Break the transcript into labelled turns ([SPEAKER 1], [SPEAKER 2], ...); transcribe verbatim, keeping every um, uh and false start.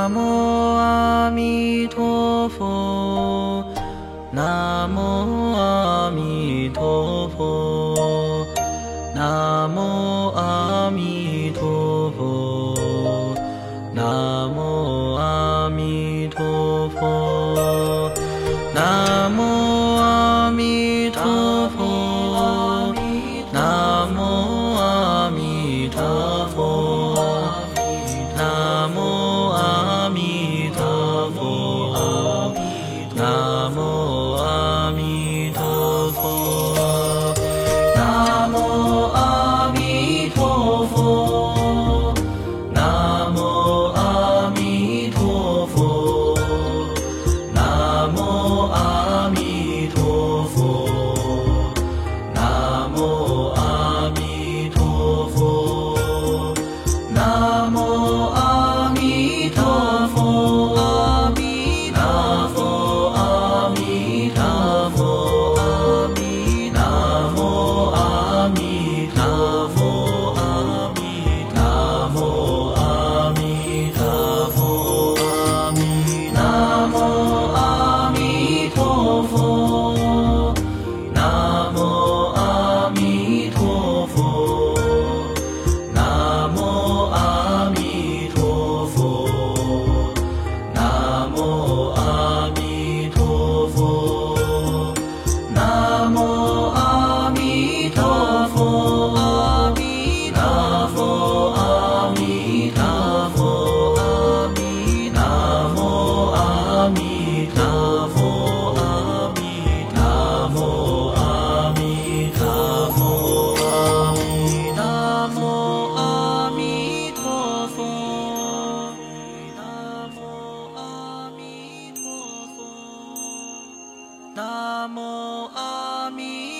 [SPEAKER 1] 南无阿弥陀佛，南无阿弥陀佛，南无阿弥陀佛，南无阿弥陀佛，南无阿弥陀佛，南无阿弥陀佛，南无阿弥陀佛，南无阿弥陀佛，南无阿弥陀佛，南无阿弥陀佛，南无阿弥陀佛，南无阿弥陀佛，南无阿弥陀佛，阿弥陀佛，阿弥陀佛，阿弥南无阿弥陀佛，阿弥南无阿弥陀佛，阿弥南无阿弥陀佛，南无阿弥陀佛，南无阿弥陀佛，南无阿弥陀佛，南无阿弥陀佛，阿弥陀佛，阿弥陀佛，阿弥南无阿弥陀佛，阿弥南无阿弥陀佛，阿弥南无阿弥陀佛，南无阿弥陀佛，南无阿弥。